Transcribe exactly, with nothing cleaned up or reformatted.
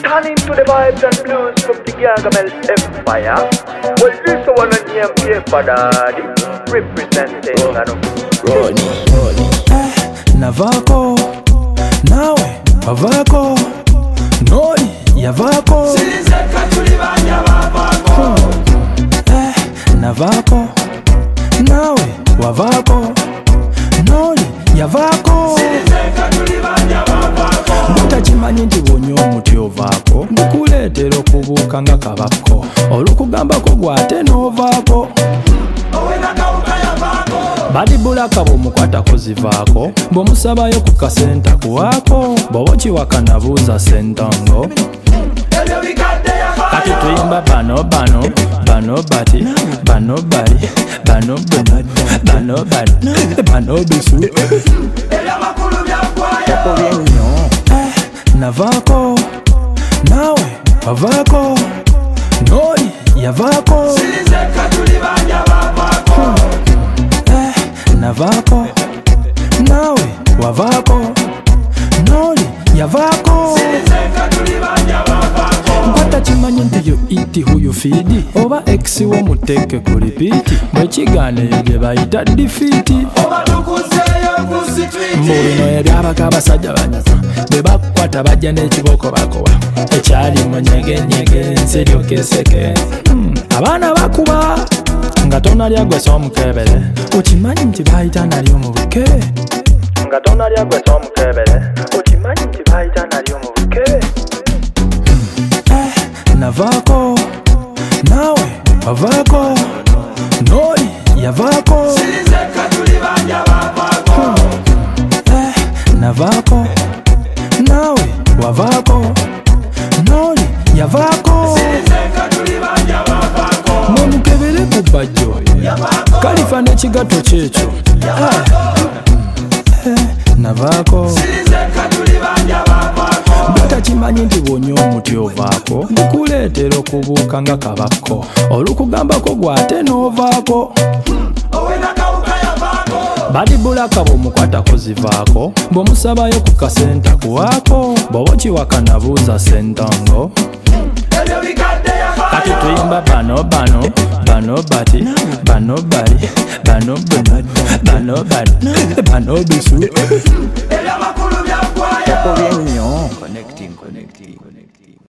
Turning to the vibes and blues from the Gargamel Empire. Well, this one on the M P for daddy, representing Ronnie, Ronnie. Navako, nawe Avako, Nori Yavako. Eh, Navako, nawe Wavako, Nori Yavako. Mutakimanyi nti bw'onywa omuti ovaako ndikuleetera okubuuka nga kabako olw'okugambako gw'ate n'ovaako badibulaka bw'omukwatako zivaako bw'omusabayo ku kasenta kuwaako bw'oba okiwakana buuza sentongo kati tuyimba bano bano bano bati bano bali bano bano bano bano bano bisu Navako, nawe Wavako, Nori Yavako. Eh, Navako, nawe Wavako, Nori Yavako. Mpata chimanyi nti you eat who you feed. Oba ex wo muteke ku repeat. Mwekigane bye bayita defeat. Mbulino ebyabaka abasajja banyaza bwe bakukwata bajja n'ekiboko bakoba ekyali mu nyegenyege ensiri okeseke abaana bakuba nga tonalya gwe soomukebere okimanyi nti bayita nali omubuke nga tonalya gwe soomukebere okimanyi nti bayita nali omubuke Navaako nawe Wavaako Nori Yavaako Navaako, nawe Wavaako, Nori Yavaako. Mwemukebere ku bajjo kalifa n'ekigato kyekyo Navaako. Batakimanyi nti bw'onywa omuti ovaako ndikuleetera okubuuka nga kabako olw'okugambako gw'ate n'ovaako badibulaka bw'omukwatako zivaako bw'omusabayo ku kasenta kuwaako bw'oba okiwakana buuza sentongo kati tuyimba bano bano bano bati bano bali bano bano bano bano bano bisu Connecting, connecting.